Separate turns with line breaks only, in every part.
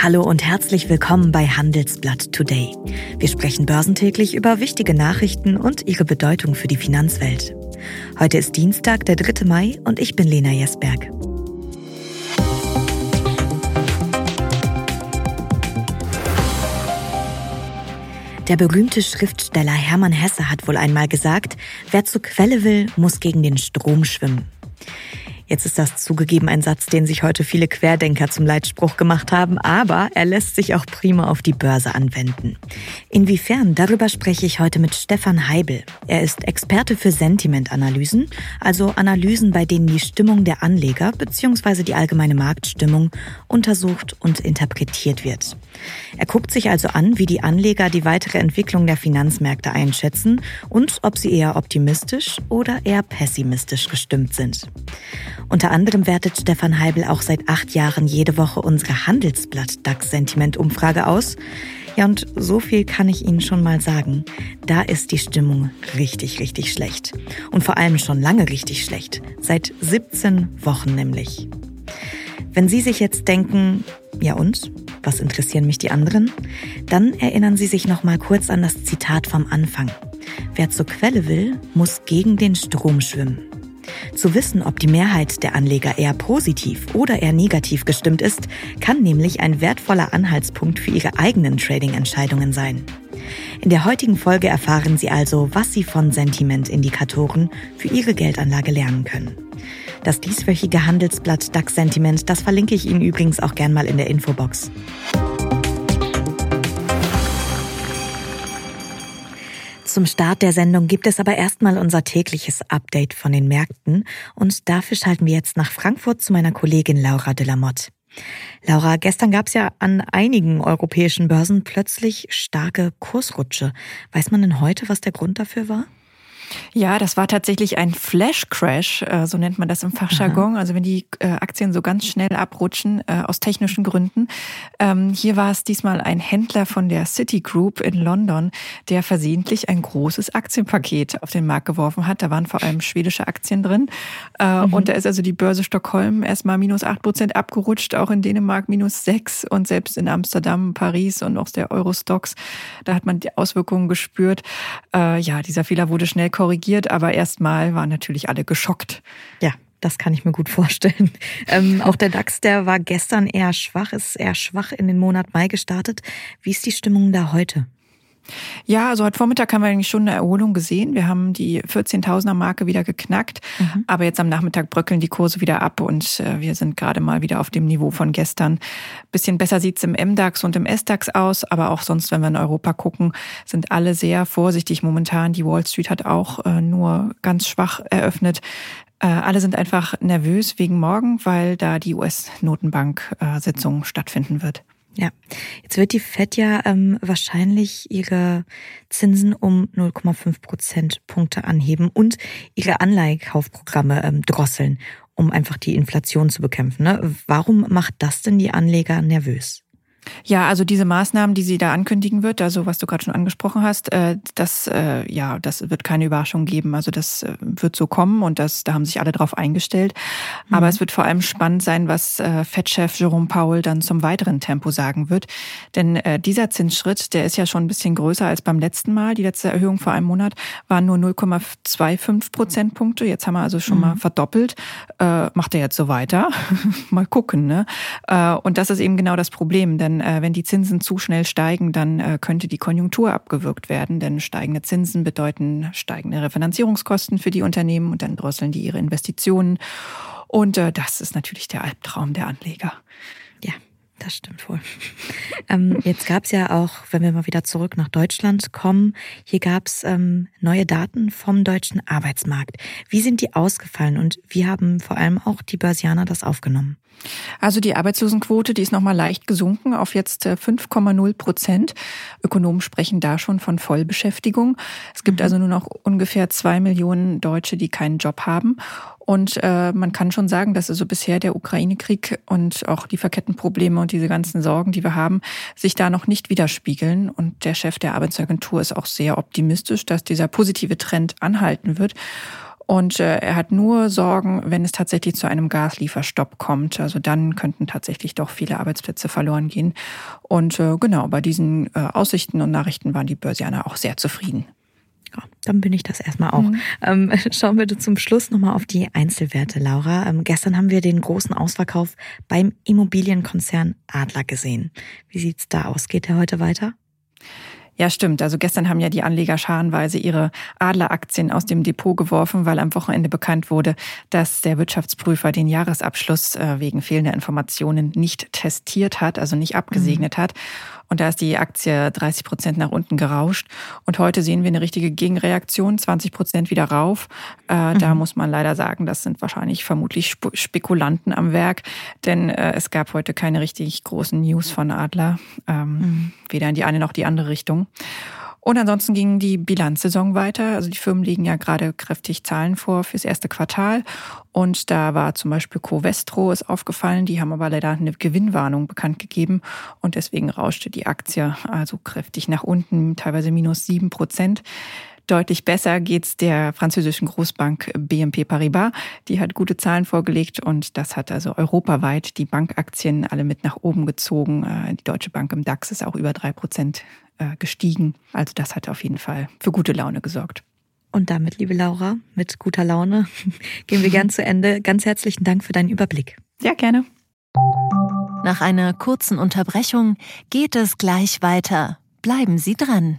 Hallo und herzlich willkommen bei Handelsblatt Today. Wir sprechen börsentäglich über wichtige Nachrichten und ihre Bedeutung für die Finanzwelt. Heute ist Dienstag, der 3. Mai und ich bin Lena Jesberg. Der berühmte Schriftsteller Hermann Hesse hat wohl einmal gesagt, wer zur Quelle will, muss gegen den Strom schwimmen. Jetzt ist das zugegeben ein Satz, den sich heute viele Querdenker zum Leitspruch gemacht haben, aber er lässt sich auch prima auf die Börse anwenden. Inwiefern? Darüber spreche ich heute mit Stefan Heibel. Er ist Experte für Sentimentanalysen, also Analysen, bei denen die Stimmung der Anleger bzw. die allgemeine Marktstimmung untersucht und interpretiert wird. Er guckt sich also an, wie die Anleger die weitere Entwicklung der Finanzmärkte einschätzen und ob sie eher optimistisch oder eher pessimistisch gestimmt sind. Unter anderem wertet Stefan Heibel auch seit 8 Jahren jede Woche unsere Handelsblatt-DAX-Sentiment-Umfrage aus. Ja, und so viel kann ich Ihnen schon mal sagen. Da ist die Stimmung richtig, richtig schlecht. Und vor allem schon lange richtig schlecht. Seit 17 Wochen nämlich. Wenn Sie sich jetzt denken, ja und? Was interessieren mich die anderen? Dann erinnern Sie sich noch mal kurz an das Zitat vom Anfang. Wer zur Quelle will, muss gegen den Strom schwimmen. Zu wissen, ob die Mehrheit der Anleger eher positiv oder eher negativ gestimmt ist, kann nämlich ein wertvoller Anhaltspunkt für Ihre eigenen Trading-Entscheidungen sein. In der heutigen Folge erfahren Sie also, was Sie von Sentimentindikatoren für Ihre Geldanlage lernen können. Das dieswöchige Handelsblatt DAX-Sentiment, das verlinke ich Ihnen übrigens auch gern mal in der Infobox. Zum Start der Sendung gibt es aber erstmal unser tägliches Update von den Märkten und dafür schalten wir jetzt nach Frankfurt zu meiner Kollegin Laura de la Motte. Laura, gestern gab es ja an einigen europäischen Börsen plötzlich starke Kursrutsche. Weiß man denn heute, was der Grund dafür war?
Ja, das war tatsächlich ein Flash-Crash, so nennt man das im Fachjargon. Also wenn die Aktien so ganz schnell abrutschen, aus technischen Gründen. Hier war es diesmal ein Händler von der Citigroup in London, der versehentlich ein großes Aktienpaket auf den Markt geworfen hat. Da waren vor allem schwedische Aktien drin. Und da ist also die Börse Stockholm erstmal -8% abgerutscht, auch in Dänemark -6% und selbst in Amsterdam, Paris und auch der Eurostoxx, da hat man die Auswirkungen gespürt. Ja, dieser Fehler wurde schnell korrigiert, aber erstmal waren natürlich alle geschockt.
Ja, das kann ich mir gut vorstellen. Auch der DAX, der war gestern eher schwach, ist eher schwach in den Monat Mai gestartet. Wie ist die Stimmung da heute?
Ja, also heute Vormittag haben wir eigentlich schon eine Erholung gesehen. Wir haben die 14.000er-Marke wieder geknackt. Aber jetzt am Nachmittag bröckeln die Kurse wieder ab und wir sind gerade mal wieder auf dem Niveau von gestern. Bisschen besser sieht's im MDAX und im SDAX aus, aber auch sonst, wenn wir in Europa gucken, sind alle sehr vorsichtig momentan. Die Wall Street hat auch nur ganz schwach eröffnet. Alle sind einfach nervös wegen morgen, weil da die US-Notenbank-Sitzung stattfinden wird.
Ja, jetzt wird die FED ja wahrscheinlich ihre Zinsen um 0,5 Prozentpunkte anheben und ihre Anleihekaufprogramme drosseln, um einfach die Inflation zu bekämpfen. Ne? Warum macht das denn die Anleger nervös?
Ja, also diese Maßnahmen, die sie da ankündigen wird, also was du gerade schon angesprochen hast, das wird keine Überraschung geben. Also das wird so kommen und da haben sich alle drauf eingestellt. Aber es wird vor allem spannend sein, was Fed-Chef Jerome Powell dann zum weiteren Tempo sagen wird. Denn dieser Zinsschritt, der ist ja schon ein bisschen größer als beim letzten Mal. Die letzte Erhöhung vor einem Monat waren nur 0,25 Prozentpunkte. Jetzt haben wir also schon mal verdoppelt. Macht er jetzt so weiter? Mal gucken, ne? Und das ist eben genau das Problem, denn wenn die Zinsen zu schnell steigen, dann könnte die Konjunktur abgewürgt werden, denn steigende Zinsen bedeuten steigende Refinanzierungskosten für die Unternehmen und dann drosseln die ihre Investitionen. Und das ist natürlich der Albtraum der Anleger.
Ja, das stimmt wohl. Jetzt gab es ja auch, wenn wir mal wieder zurück nach Deutschland kommen, hier gab es neue Daten vom deutschen Arbeitsmarkt. Wie sind die ausgefallen und wie haben vor allem auch die Börsianer das aufgenommen?
Also die Arbeitslosenquote, die ist nochmal leicht gesunken auf jetzt 5,0%. Ökonomen sprechen da schon von Vollbeschäftigung. Es gibt also nur noch ungefähr 2 Millionen Deutsche, die keinen Job haben. Und man kann schon sagen, dass also bisher der Ukraine-Krieg und auch Lieferkettenprobleme und diese ganzen Sorgen, die wir haben, sich da noch nicht widerspiegeln. Und der Chef der Arbeitsagentur ist auch sehr optimistisch, dass dieser positive Trend anhalten wird. Und er hat nur Sorgen, wenn es tatsächlich zu einem Gaslieferstopp kommt. Also dann könnten tatsächlich doch viele Arbeitsplätze verloren gehen. Und genau, bei diesen Aussichten und Nachrichten waren die Börsianer auch sehr zufrieden.
Ja, dann bin ich das erstmal auch. Schauen wir zum Schluss nochmal auf die Einzelwerte, Laura. Gestern haben wir den großen Ausverkauf beim Immobilienkonzern Adler gesehen. Wie sieht's da aus? Geht der heute weiter?
Ja, stimmt. Also gestern haben ja die Anleger scharenweise ihre Adler-Aktien aus dem Depot geworfen, weil am Wochenende bekannt wurde, dass der Wirtschaftsprüfer den Jahresabschluss wegen fehlender Informationen nicht testiert hat, also nicht abgesegnet hat. Und da ist die Aktie 30% nach unten gerauscht. Und heute sehen wir eine richtige Gegenreaktion, 20% wieder rauf. Da muss man leider sagen, das sind wahrscheinlich vermutlich Spekulanten am Werk. Denn es gab heute keine richtig großen News von Adler. Weder in die eine noch die andere Richtung. Und ansonsten ging die Bilanzsaison weiter. Also die Firmen legen ja gerade kräftig Zahlen vor fürs erste Quartal. Und da war zum Beispiel Covestro ist aufgefallen. Die haben aber leider eine Gewinnwarnung bekannt gegeben. Und deswegen rauschte die Aktie also kräftig nach unten, teilweise minus 7%. Deutlich besser geht's der französischen Großbank BNP Paribas. Die hat gute Zahlen vorgelegt und das hat also europaweit die Bankaktien alle mit nach oben gezogen. Die Deutsche Bank im DAX ist auch über 3% gestiegen. Also das hat auf jeden Fall für gute Laune gesorgt.
Und damit, liebe Laura, mit guter Laune gehen wir gern zu Ende. Ganz herzlichen Dank für deinen Überblick.
Ja, gerne.
Nach einer kurzen Unterbrechung geht es gleich weiter. Bleiben Sie dran.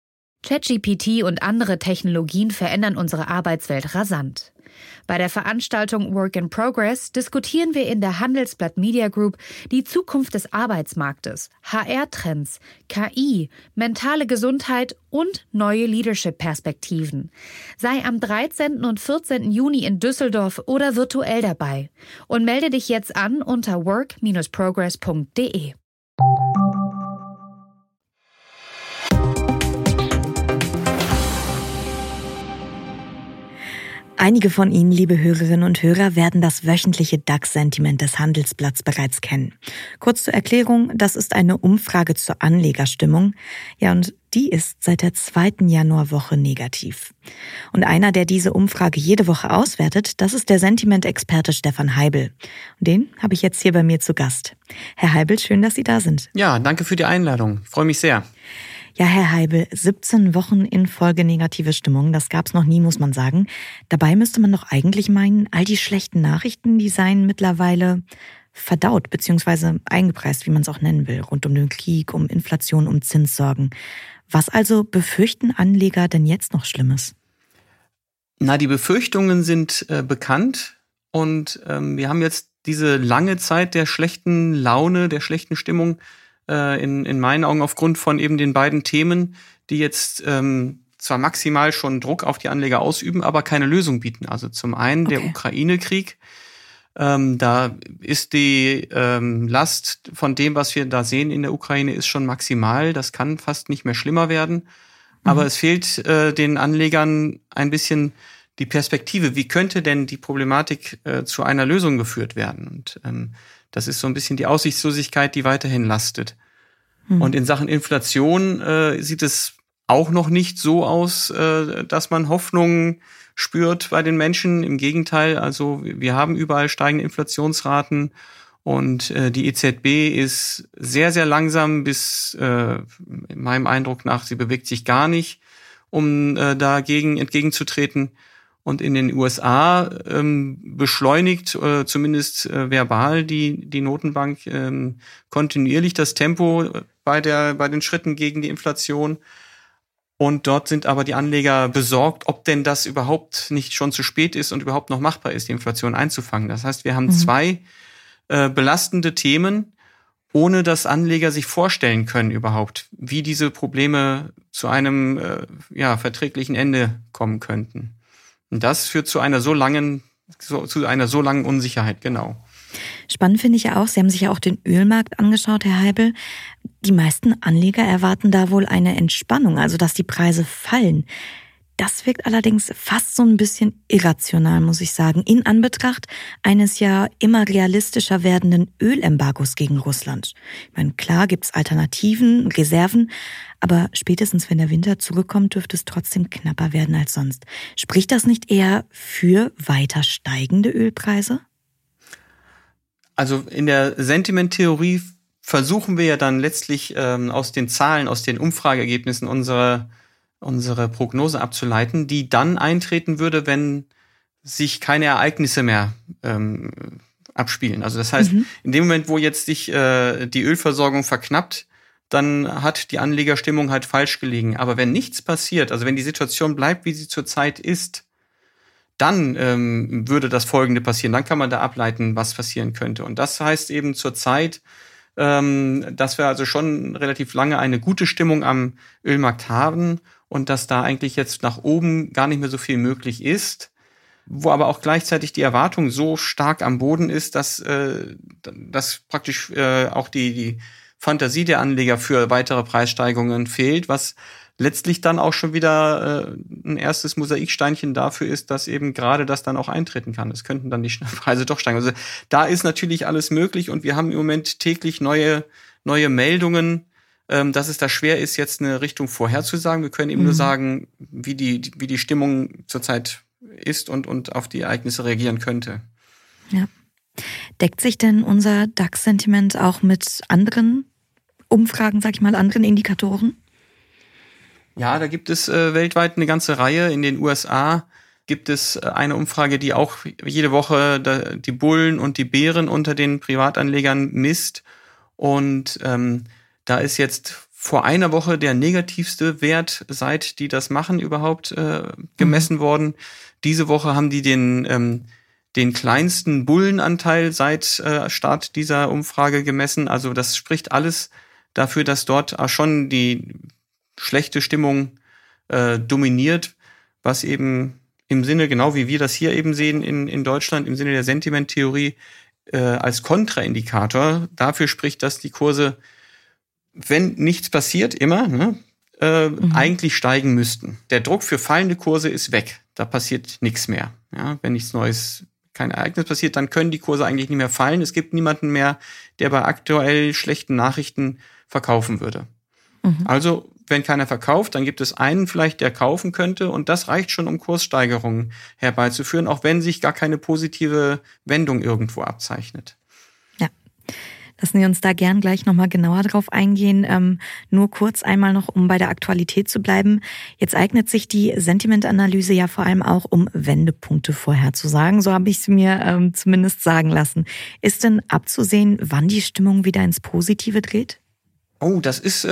ChatGPT und andere Technologien verändern unsere Arbeitswelt rasant. Bei der Veranstaltung Work in Progress diskutieren wir in der Handelsblatt Media Group die Zukunft des Arbeitsmarktes, HR-Trends, KI, mentale Gesundheit und neue Leadership-Perspektiven. Sei am 13. und 14. Juni in Düsseldorf oder virtuell dabei und melde dich jetzt an unter work-progress.de.
Einige von Ihnen, liebe Hörerinnen und Hörer, werden das wöchentliche DAX-Sentiment des Handelsblatts bereits kennen. Kurz zur Erklärung, das ist eine Umfrage zur Anlegerstimmung. Ja, und die ist seit der 2. Januarwoche negativ. Und einer, der diese Umfrage jede Woche auswertet, das ist der Sentiment-Experte Stefan Heibel. Und den habe ich jetzt hier bei mir zu Gast. Herr Heibel, schön, dass Sie da sind.
Ja, danke für die Einladung. Ich freue mich sehr.
Ja, Herr Heibel, 17 Wochen in Folge negative Stimmung, das gab's noch nie, muss man sagen. Dabei müsste man doch eigentlich meinen, all die schlechten Nachrichten, die seien mittlerweile verdaut bzw. eingepreist, wie man es auch nennen will, rund um den Krieg, um Inflation, um Zinssorgen. Was also befürchten Anleger denn jetzt noch Schlimmes?
Na, die Befürchtungen sind bekannt und wir haben jetzt diese lange Zeit der schlechten Laune, der schlechten Stimmung in meinen Augen aufgrund von eben den beiden Themen, die jetzt zwar maximal schon Druck auf die Anleger ausüben, aber keine Lösung bieten. Also zum einen der Ukraine-Krieg. Da ist die Last von dem, was wir da sehen in der Ukraine, ist schon maximal. Das kann fast nicht mehr schlimmer werden. Aber es fehlt den Anlegern ein bisschen die Perspektive. Wie könnte denn die Problematik zu einer Lösung geführt werden? Und das ist so ein bisschen die Aussichtslosigkeit, die weiterhin lastet. Und in Sachen Inflation sieht es auch noch nicht so aus, dass man Hoffnung spürt bei den Menschen. Im Gegenteil, also wir haben überall steigende Inflationsraten und die EZB ist sehr, sehr langsam bis meinem Eindruck nach, sie bewegt sich gar nicht, um dagegen entgegenzutreten. Und in den USA beschleunigt zumindest verbal die Notenbank kontinuierlich das Tempo bei den Schritten gegen die Inflation. Und dort sind aber die Anleger besorgt, ob denn das überhaupt nicht schon zu spät ist und überhaupt noch machbar ist, die Inflation einzufangen. Das heißt, wir haben zwei belastende Themen, ohne dass Anleger sich vorstellen können überhaupt, wie diese Probleme zu einem verträglichen Ende kommen könnten. Und das führt zu einer so langen Unsicherheit, genau.
Spannend finde ich ja auch, Sie haben sich ja auch den Ölmarkt angeschaut, Herr Heibel. Die meisten Anleger erwarten da wohl eine Entspannung, also dass die Preise fallen. Das wirkt allerdings fast so ein bisschen irrational, muss ich sagen, in Anbetracht eines ja immer realistischer werdenden Ölembargos gegen Russland. Ich meine, klar gibt's Alternativen, Reserven, aber spätestens wenn der Winter zurückkommt, dürfte es trotzdem knapper werden als sonst. Spricht das nicht eher für weiter steigende Ölpreise?
Also in der Sentimenttheorie versuchen wir ja dann letztlich aus den Zahlen, aus den Umfrageergebnissen unsere Prognose abzuleiten, die dann eintreten würde, wenn sich keine Ereignisse mehr abspielen. Also das heißt, in dem Moment, wo jetzt sich die Ölversorgung verknappt, dann hat die Anlegerstimmung halt falsch gelegen. Aber wenn nichts passiert, also wenn die Situation bleibt, wie sie zurzeit ist, dann würde das Folgende passieren. Dann kann man da ableiten, was passieren könnte. Und das heißt eben zurzeit, dass wir also schon relativ lange eine gute Stimmung am Ölmarkt haben und dass da eigentlich jetzt nach oben gar nicht mehr so viel möglich ist, wo aber auch gleichzeitig die Erwartung so stark am Boden ist, dass praktisch auch die Fantasie der Anleger für weitere Preissteigerungen fehlt, was letztlich dann auch schon wieder ein erstes Mosaiksteinchen dafür ist, dass eben gerade das dann auch eintreten kann. Es könnten dann die Preise doch steigen. Also da ist natürlich alles möglich und wir haben im Moment täglich neue Meldungen, dass es da schwer ist, jetzt eine Richtung vorherzusagen. Wir können eben nur sagen, wie die Stimmung zurzeit ist und auf die Ereignisse reagieren könnte.
Ja. Deckt sich denn unser DAX-Sentiment auch mit anderen Umfragen, sag ich mal, anderen Indikatoren?
Ja, da gibt es weltweit eine ganze Reihe. In den USA gibt es eine Umfrage, die auch jede Woche die Bullen und die Bären unter den Privatanlegern misst. Und da ist jetzt vor einer Woche der negativste Wert, seit die das machen, überhaupt gemessen worden. Diese Woche haben die den kleinsten Bullenanteil seit Start dieser Umfrage gemessen. Also das spricht alles dafür, dass dort auch schon die schlechte Stimmung dominiert, was eben im Sinne, genau wie wir das hier eben sehen in Deutschland, im Sinne der Sentimenttheorie als Kontraindikator dafür spricht, dass die Kurse, wenn nichts passiert, immer eigentlich steigen müssten. Der Druck für fallende Kurse ist weg. Da passiert nichts mehr. Ja, wenn nichts Neues, kein Ereignis passiert, dann können die Kurse eigentlich nicht mehr fallen. Es gibt niemanden mehr, der bei aktuell schlechten Nachrichten verkaufen würde. Also wenn keiner verkauft, dann gibt es einen vielleicht, der kaufen könnte und das reicht schon, um Kurssteigerungen herbeizuführen, auch wenn sich gar keine positive Wendung irgendwo abzeichnet.
Ja, lassen wir uns da gern gleich nochmal genauer drauf eingehen. Nur kurz einmal noch, um bei der Aktualität zu bleiben. Jetzt eignet sich die Sentimentanalyse ja vor allem auch, um Wendepunkte vorherzusagen. So habe ich es mir zumindest sagen lassen. Ist denn abzusehen, wann die Stimmung wieder ins Positive dreht?
Oh, das ist,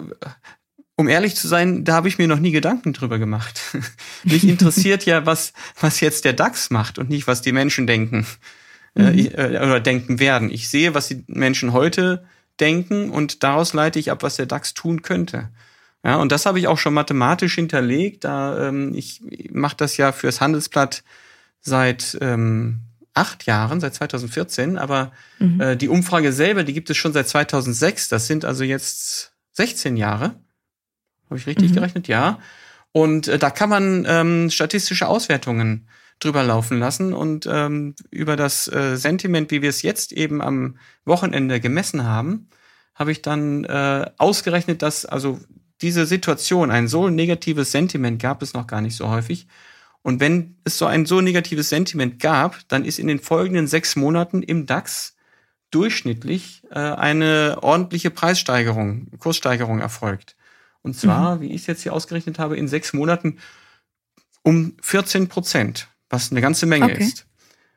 um ehrlich zu sein, da habe ich mir noch nie Gedanken drüber gemacht. Mich interessiert ja, was jetzt der DAX macht und nicht, was die Menschen denken oder denken werden. Ich sehe, was die Menschen heute denken und daraus leite ich ab, was der DAX tun könnte. Ja, und das habe ich auch schon mathematisch hinterlegt. Ich mache das ja fürs Handelsblatt seit 8 Jahren, seit 2014, aber die Umfrage selber, die gibt es schon seit 2006. Das sind also jetzt 16 Jahre. Habe ich richtig gerechnet? Ja. Und da kann man statistische Auswertungen drüber laufen lassen und über das Sentiment, wie wir es jetzt eben am Wochenende gemessen haben, habe ich dann ausgerechnet, dass also diese Situation, ein so negatives Sentiment gab es noch gar nicht so häufig. Und wenn es so ein so negatives Sentiment gab, dann ist in den folgenden 6 Monaten im DAX durchschnittlich eine ordentliche Kurssteigerung erfolgt. Und zwar, wie ich es jetzt hier ausgerechnet habe, in 6 Monaten um 14%, was eine ganze Menge ist.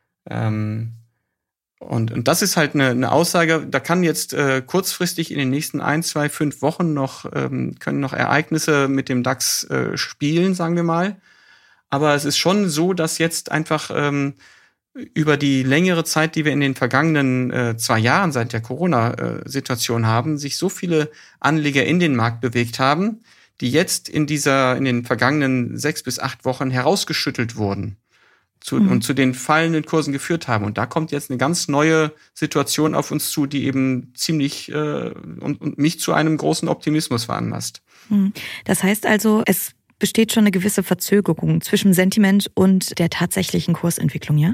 Und das ist halt eine Aussage, da kann jetzt kurzfristig in den nächsten 1, 2, 5 Wochen können noch Ereignisse mit dem DAX spielen, sagen wir mal. Aber es ist schon so, dass jetzt einfach über die längere Zeit, die wir in den vergangenen 2 Jahren seit der Corona-Situation haben, sich so viele Anleger in den Markt bewegt haben, die jetzt in den vergangenen 6 bis 8 Wochen herausgeschüttelt wurden und zu den fallenden Kursen geführt haben. Und da kommt jetzt eine ganz neue Situation auf uns zu, die eben ziemlich und mich zu einem großen Optimismus veranlasst.
Das heißt also, es besteht schon eine gewisse Verzögerung zwischen Sentiment und der tatsächlichen Kursentwicklung, ja?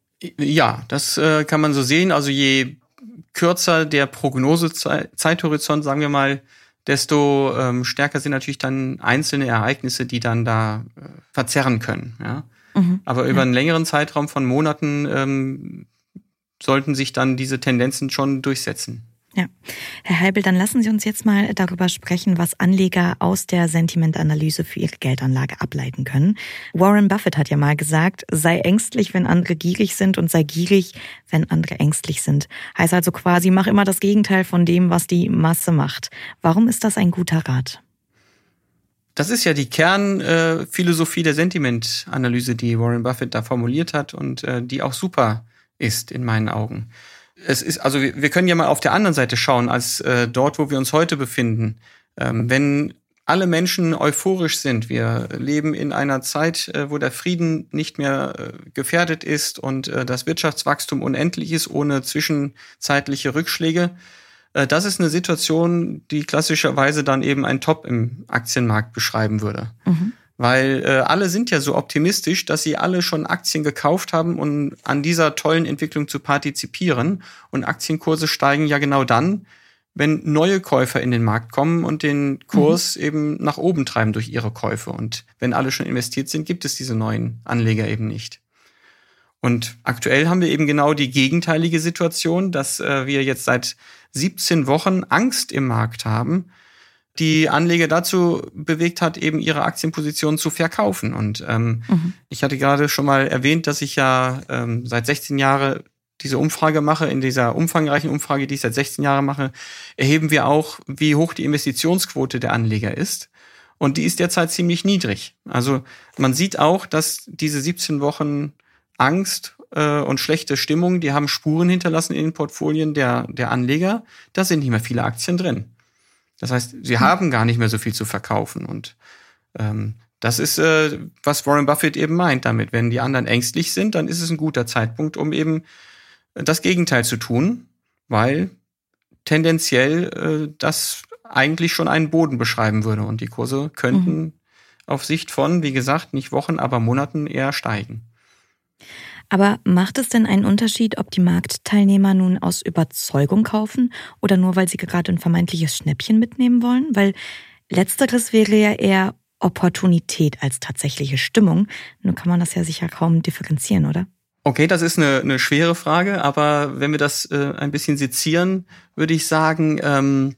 Ja, das kann man so sehen. Also je kürzer der Prognosezeithorizont, sagen wir mal, desto stärker sind natürlich dann einzelne Ereignisse, die dann da verzerren können. Ja? Aber über einen längeren Zeitraum von Monaten sollten sich dann diese Tendenzen schon durchsetzen.
Ja, Herr Heibel, dann lassen Sie uns jetzt mal darüber sprechen, was Anleger aus der Sentimentanalyse für ihre Geldanlage ableiten können. Warren Buffett hat ja mal gesagt, sei ängstlich, wenn andere gierig sind und sei gierig, wenn andere ängstlich sind. Heißt also quasi, mach immer das Gegenteil von dem, was die Masse macht. Warum ist das ein guter Rat?
Das ist ja die Kernphilosophie der Sentimentanalyse, die Warren Buffett da formuliert hat und die auch super ist in meinen Augen. Es ist, also wir können ja mal auf der anderen Seite schauen, als dort, wo wir uns heute befinden. Wenn alle Menschen euphorisch sind, wir leben in einer Zeit, wo der Frieden nicht mehr gefährdet ist und das Wirtschaftswachstum unendlich ist, ohne zwischenzeitliche Rückschläge. Das ist eine Situation, die klassischerweise dann eben ein Top im Aktienmarkt beschreiben würde. Weil alle sind ja so optimistisch, dass sie alle schon Aktien gekauft haben, um an dieser tollen Entwicklung zu partizipieren. Und Aktienkurse steigen ja genau dann, wenn neue Käufer in den Markt kommen und den Kurs eben nach oben treiben durch ihre Käufe. Und wenn alle schon investiert sind, gibt es diese neuen Anleger eben nicht. Und aktuell haben wir eben genau die gegenteilige Situation, dass wir jetzt seit 17 Wochen Angst im Markt haben, die Anleger dazu bewegt hat, eben ihre Aktienpositionen zu verkaufen. Und ich hatte gerade schon mal erwähnt, dass ich ja seit 16 Jahren diese Umfrage mache. In dieser umfangreichen Umfrage, die ich seit 16 Jahren mache, erheben wir auch, wie hoch die Investitionsquote der Anleger ist. Und die ist derzeit ziemlich niedrig. Also man sieht auch, dass diese 17 Wochen Angst und schlechte Stimmung, die haben Spuren hinterlassen in den Portfolien der Anleger. Da sind nicht mehr viele Aktien drin. Das heißt, sie haben gar nicht mehr so viel zu verkaufen. Und das ist, was Warren Buffett eben meint damit. Wenn die anderen ängstlich sind, dann ist es ein guter Zeitpunkt, um eben das Gegenteil zu tun, weil tendenziell das eigentlich schon einen Boden beschreiben würde. Und die Kurse könnten auf Sicht von, wie gesagt, nicht Wochen, aber Monaten eher steigen.
Aber macht es denn einen Unterschied, ob die Marktteilnehmer nun aus Überzeugung kaufen oder nur, weil sie gerade ein vermeintliches Schnäppchen mitnehmen wollen? Weil letzteres wäre ja eher Opportunität als tatsächliche Stimmung. Nun kann man das ja sicher kaum differenzieren, oder?
Okay, das ist eine schwere Frage, aber wenn wir das ein bisschen sezieren, würde ich sagen,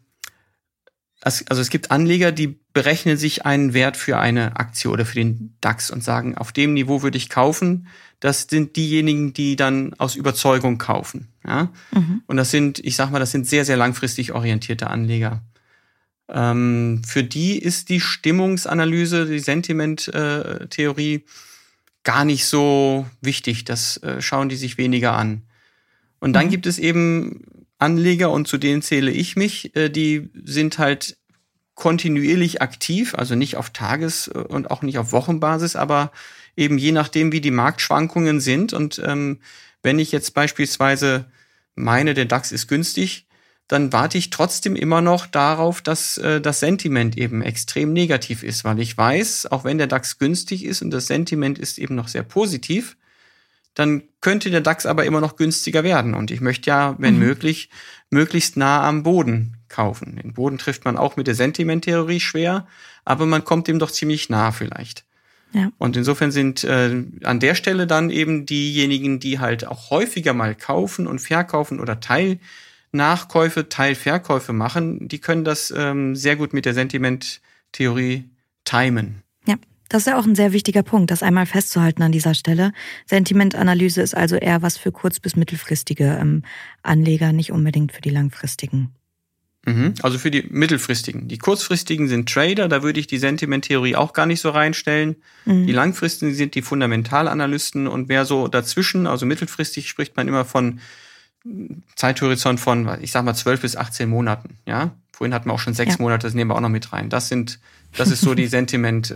also es gibt Anleger, die berechnen sich einen Wert für eine Aktie oder für den DAX und sagen, auf dem Niveau würde ich kaufen. Das sind diejenigen, die dann aus Überzeugung kaufen. Ja? Und das sind, ich sag mal, das sind sehr, sehr langfristig orientierte Anleger. Für die ist die Stimmungsanalyse, die Sentiment-Theorie gar nicht so wichtig. Das schauen die sich weniger an. Und dann gibt es eben Anleger, und zu denen zähle ich mich, die sind halt kontinuierlich aktiv, also nicht auf Tages- und auch nicht auf Wochenbasis, aber eben je nachdem, wie die Marktschwankungen sind. Und wenn ich jetzt beispielsweise meine, der DAX ist günstig, dann warte ich trotzdem immer noch darauf, dass das Sentiment eben extrem negativ ist, weil ich weiß, auch wenn der DAX günstig ist und das Sentiment ist eben noch sehr positiv, dann könnte der DAX aber immer noch günstiger werden. Und ich möchte ja, wenn möglich, möglichst nah am Boden kaufen. Den Boden trifft man auch mit der Sentimenttheorie schwer, aber man kommt dem doch ziemlich nah vielleicht. Ja. Und insofern sind an der Stelle dann eben diejenigen, die halt auch häufiger mal kaufen und verkaufen oder Teilnachkäufe, Teilverkäufe machen, die können das sehr gut mit der Sentimenttheorie timen.
Ja, das ist ja auch ein sehr wichtiger Punkt, das einmal festzuhalten an dieser Stelle. Sentimentanalyse ist also eher was für kurz- bis mittelfristige Anleger, nicht unbedingt für die langfristigen.
Also für die mittelfristigen. Die kurzfristigen sind Trader, da würde ich die Sentimenttheorie auch gar nicht so reinstellen. Die langfristigen sind die Fundamentalanalysten und wer so dazwischen, also mittelfristig spricht man immer von Zeithorizont von, ich sag mal 12 bis 18 Monaten. Ja, vorhin hatten wir auch schon 6 Monate, das nehmen wir auch noch mit rein. Das ist so die Sentiment,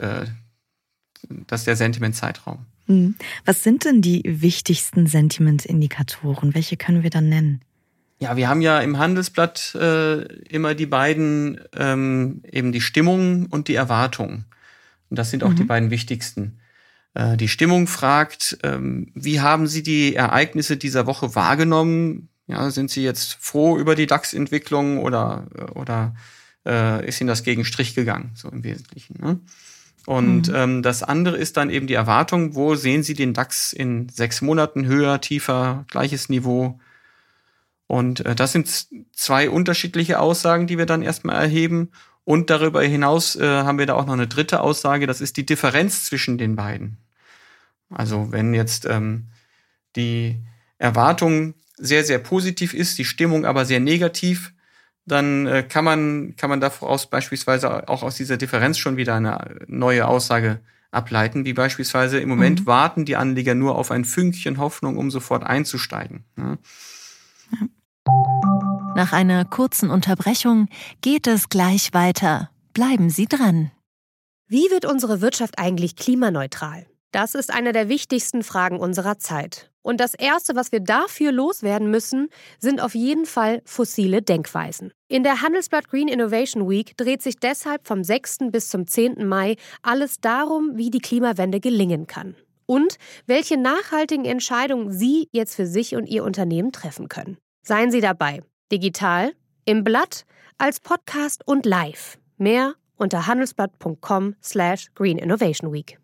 das ist der Sentiment-Zeitraum.
Was sind denn die wichtigsten Sentiment-Indikatoren? Welche können wir dann nennen?
Ja, wir haben ja im Handelsblatt immer die beiden, eben die Stimmung und die Erwartung. Und das sind auch die beiden wichtigsten. Die Stimmung fragt, wie haben Sie die Ereignisse dieser Woche wahrgenommen? Ja, sind Sie jetzt froh über die DAX-Entwicklung oder ist Ihnen das gegen Strich gegangen, so im Wesentlichen, ne? Und das andere ist dann eben die Erwartung, wo sehen Sie den DAX in 6 Monaten, höher, tiefer, gleiches Niveau? Und das sind 2 unterschiedliche Aussagen, die wir dann erstmal erheben. Und darüber hinaus haben wir da auch noch eine dritte Aussage, das ist die Differenz zwischen den beiden. Also wenn jetzt die Erwartung sehr, sehr positiv ist, die Stimmung aber sehr negativ, dann kann man daraus beispielsweise auch aus dieser Differenz schon wieder eine neue Aussage ableiten, wie beispielsweise im Moment warten die Anleger nur auf ein Fünkchen Hoffnung, um sofort einzusteigen. Ja.
Nach einer kurzen Unterbrechung geht es gleich weiter. Bleiben Sie dran.
Wie wird unsere Wirtschaft eigentlich klimaneutral? Das ist eine der wichtigsten Fragen unserer Zeit. Und das Erste, was wir dafür loswerden müssen, sind auf jeden Fall fossile Denkweisen. In der Handelsblatt Green Innovation Week dreht sich deshalb vom 6. bis zum 10. Mai alles darum, wie die Klimawende gelingen kann. Und welche nachhaltigen Entscheidungen Sie jetzt für sich und Ihr Unternehmen treffen können. Seien Sie dabei. Digital, im Blatt, als Podcast und live. Mehr unter handelsblatt.com/Green Innovation Week.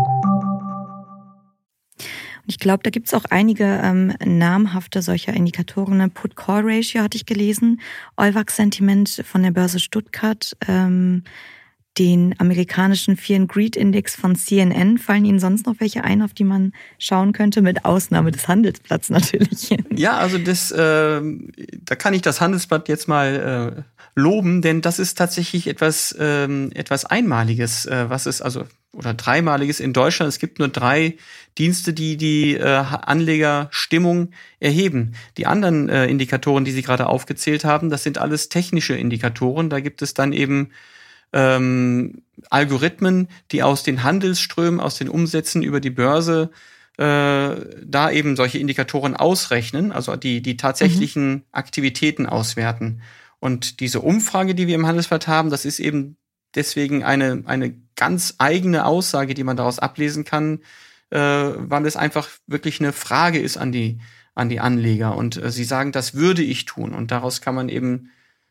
Ich glaube, da gibt es auch einige namhafte solcher Indikatoren. Eine Put-Call-Ratio hatte ich gelesen, Euwax-Sentiment von der Börse Stuttgart, den amerikanischen Fear and Greed Index von CNN. Fallen Ihnen sonst noch welche ein, auf die man schauen könnte, mit Ausnahme des Handelsblatts natürlich? Ja,
also da kann ich das Handelsblatt jetzt mal loben, denn das ist tatsächlich etwas Einmaliges, oder Dreimaliges in Deutschland. Es gibt nur 3 Dienste, die Anlegerstimmung erheben. Die anderen Indikatoren, die Sie gerade aufgezählt haben, das sind alles technische Indikatoren. Da gibt es dann eben Algorithmen, die aus den Handelsströmen, aus den Umsätzen über die Börse da eben solche Indikatoren ausrechnen, also die tatsächlichen Aktivitäten auswerten. Und diese Umfrage, die wir im Handelsblatt haben, das ist eben deswegen eine ganz eigene Aussage, die man daraus ablesen kann, weil es einfach wirklich eine Frage ist an die Anleger. Und sie sagen, das würde ich tun. Und daraus kann man eben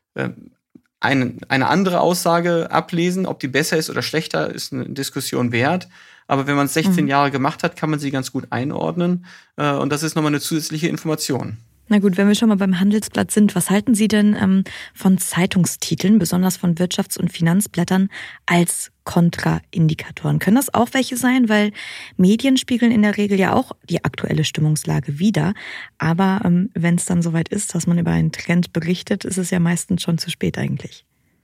eine andere Aussage ablesen. Ob die besser ist oder schlechter, ist eine Diskussion wert. Aber wenn man es 16 Jahre gemacht hat, kann man sie ganz gut einordnen. Und das ist nochmal eine zusätzliche Information.
Na gut, wenn wir schon mal beim Handelsblatt sind, was halten Sie denn von Zeitungstiteln, besonders von Wirtschafts- und Finanzblättern, als Kontraindikatoren? Können das auch welche sein? Weil Medien spiegeln in der Regel ja auch die aktuelle Stimmungslage wider. Aber wenn es dann soweit ist, dass man über einen Trend berichtet, ist es ja meistens schon zu spät eigentlich.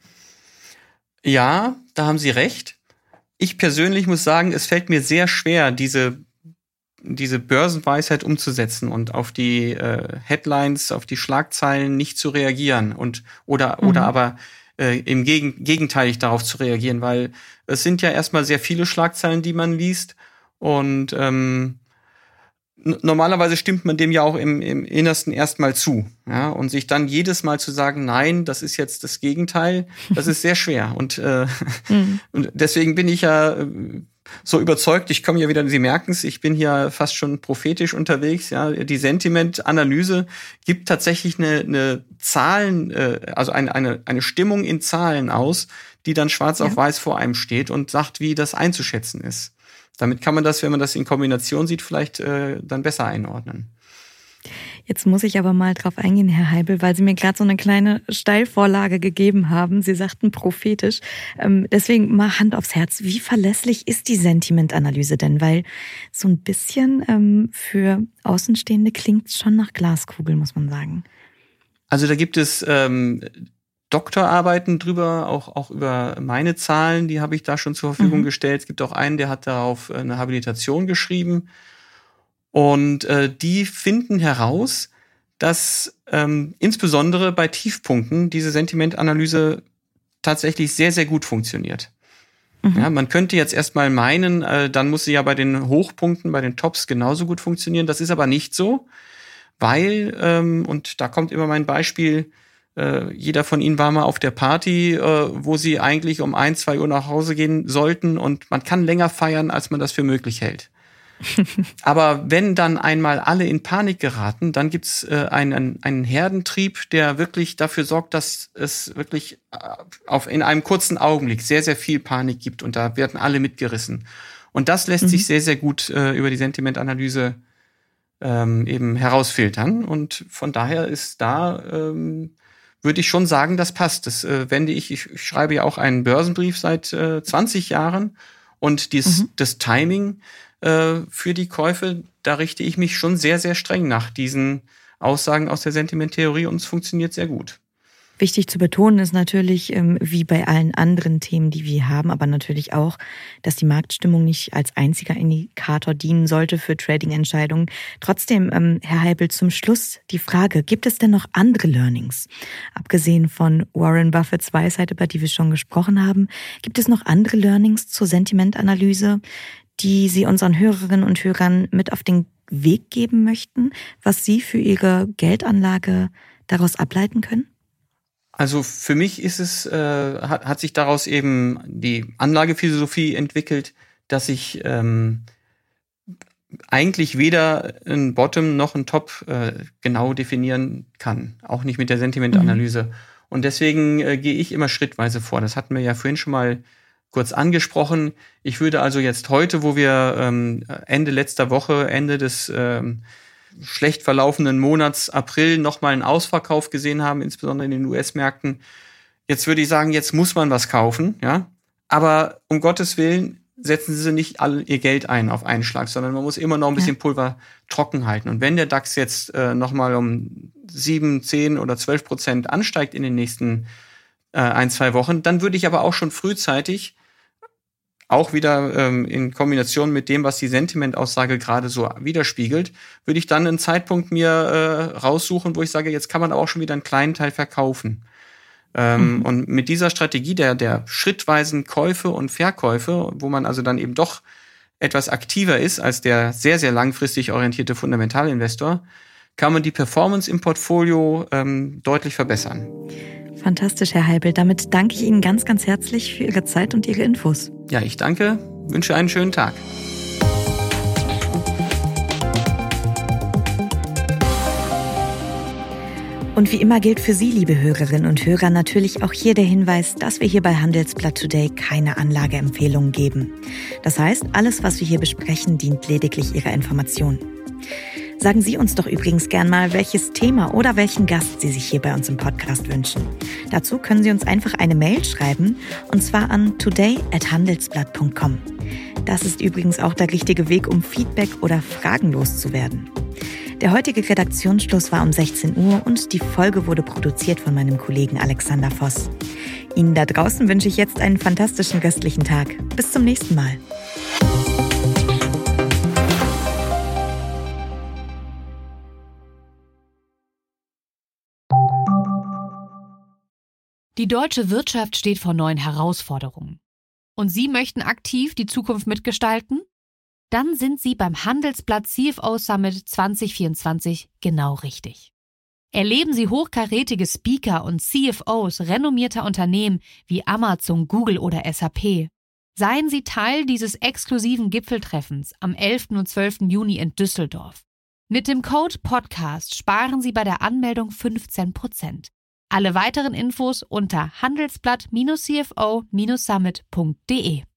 Ja, da haben Sie recht. Ich persönlich muss sagen, es fällt mir sehr schwer, diese Börsenweisheit umzusetzen und auf die Headlines, auf die Schlagzeilen nicht zu reagieren oder aber im gegenteilig darauf zu reagieren, weil es sind ja erstmal sehr viele Schlagzeilen, die man liest und normalerweise stimmt man dem ja auch im Innersten erstmal zu, ja, und sich dann jedes Mal zu sagen, nein, das ist jetzt das Gegenteil, das ist sehr schwer und deswegen bin ich ja so überzeugt, ich komme ja wieder, Sie merken es, ich bin hier fast schon prophetisch unterwegs, ja, die Sentiment-Analyse gibt tatsächlich eine Zahlen, also eine Stimmung in Zahlen aus, die dann schwarz auf weiß vor einem steht und sagt, wie das einzuschätzen ist. Damit kann man das, wenn man das in Kombination sieht, vielleicht dann besser einordnen.
Jetzt muss ich aber mal drauf eingehen, Herr Heibel, weil Sie mir gerade so eine kleine Steilvorlage gegeben haben. Sie sagten prophetisch. Deswegen mal Hand aufs Herz. Wie verlässlich ist die Sentimentanalyse denn? Weil so ein bisschen für Außenstehende klingt es schon nach Glaskugel, muss man sagen.
Also da gibt es Doktorarbeiten drüber, auch über meine Zahlen, die habe ich da schon zur Verfügung gestellt. Es gibt auch einen, der hat darauf eine Habilitation geschrieben. Und die finden heraus, dass insbesondere bei Tiefpunkten diese Sentimentanalyse tatsächlich sehr, sehr gut funktioniert. Ja, man könnte jetzt erstmal meinen, dann muss sie ja bei den Hochpunkten, bei den Tops genauso gut funktionieren. Das ist aber nicht so, weil, und da kommt immer mein Beispiel Jeder von Ihnen war mal auf der Party, wo Sie eigentlich um 1, 2 Uhr nach Hause gehen sollten und man kann länger feiern, als man das für möglich hält. Aber wenn dann einmal alle in Panik geraten, dann gibt's einen Herdentrieb, der wirklich dafür sorgt, dass es wirklich in einem kurzen Augenblick sehr, sehr viel Panik gibt und da werden alle mitgerissen. Und das lässt sich sehr, sehr gut über die Sentimentanalyse eben herausfiltern. Und von daher ist da, würde ich schon sagen, das passt. Das wende ich schreibe ja auch einen Börsenbrief seit 20 Jahren und das Timing für die Käufe, da richte ich mich schon sehr, sehr streng nach diesen Aussagen aus der Sentimenttheorie und es funktioniert sehr gut.
Wichtig zu betonen ist natürlich, wie bei allen anderen Themen, die wir haben, aber natürlich auch, dass die Marktstimmung nicht als einziger Indikator dienen sollte für Trading-Entscheidungen. Trotzdem, Herr Heibel, zum Schluss die Frage, gibt es denn noch andere Learnings? Abgesehen von Warren Buffetts Weisheit, über die wir schon gesprochen haben, gibt es noch andere Learnings zur Sentimentanalyse, die Sie unseren Hörerinnen und Hörern mit auf den Weg geben möchten, was Sie für Ihre Geldanlage daraus ableiten können?
Also für mich ist es, hat sich daraus eben die Anlagephilosophie entwickelt, dass ich eigentlich weder ein Bottom noch ein Top genau definieren kann, auch nicht mit der Sentimentanalyse. Und deswegen gehe ich immer schrittweise vor. Das hatten wir ja vorhin schon mal kurz angesprochen. Ich würde also jetzt heute, wo wir Ende letzter Woche, Ende des schlecht verlaufenden Monats April nochmal einen Ausverkauf gesehen haben, insbesondere in den US-Märkten. Jetzt würde ich sagen, jetzt muss man was kaufen, ja. Aber um Gottes Willen setzen Sie nicht all Ihr Geld ein auf einen Schlag, sondern man muss immer noch ein bisschen Pulver trocken halten. Und wenn der DAX jetzt nochmal um 7, 10 oder 12% ansteigt in den nächsten 1, 2 Wochen, dann würde ich aber auch schon frühzeitig auch wieder in Kombination mit dem, was die Sentimentaussage gerade so widerspiegelt, würde ich dann einen Zeitpunkt mir raussuchen, wo ich sage, jetzt kann man auch schon wieder einen kleinen Teil verkaufen. Und mit dieser Strategie der schrittweisen Käufe und Verkäufe, wo man also dann eben doch etwas aktiver ist als der sehr, sehr langfristig orientierte Fundamentalinvestor, kann man die Performance im Portfolio deutlich verbessern.
Fantastisch, Herr Heibel. Damit danke ich Ihnen ganz, ganz herzlich für Ihre Zeit und Ihre Infos.
Ja, ich danke, wünsche einen schönen Tag.
Und wie immer gilt für Sie, liebe Hörerinnen und Hörer, natürlich auch hier der Hinweis, dass wir hier bei Handelsblatt Today keine Anlageempfehlungen geben. Das heißt, alles, was wir hier besprechen, dient lediglich Ihrer Information. Sagen Sie uns doch übrigens gern mal, welches Thema oder welchen Gast Sie sich hier bei uns im Podcast wünschen. Dazu können Sie uns einfach eine Mail schreiben, und zwar an today@handelsblatt.com. Das ist übrigens auch der richtige Weg, um Feedback oder Fragen loszuwerden. Der heutige Redaktionsschluss war um 16 Uhr und die Folge wurde produziert von meinem Kollegen Alexander Voss. Ihnen da draußen wünsche ich jetzt einen fantastischen restlichen Tag. Bis zum nächsten Mal.
Die deutsche Wirtschaft steht vor neuen Herausforderungen. Und Sie möchten aktiv die Zukunft mitgestalten? Dann sind Sie beim Handelsblatt CFO Summit 2024 genau richtig. Erleben Sie hochkarätige Speaker und CFOs renommierter Unternehmen wie Amazon, Google oder SAP. Seien Sie Teil dieses exklusiven Gipfeltreffens am 11. und 12. Juni in Düsseldorf. Mit dem Code PODCAST sparen Sie bei der Anmeldung 15%. Alle weiteren Infos unter handelsblatt-cfo-summit.de.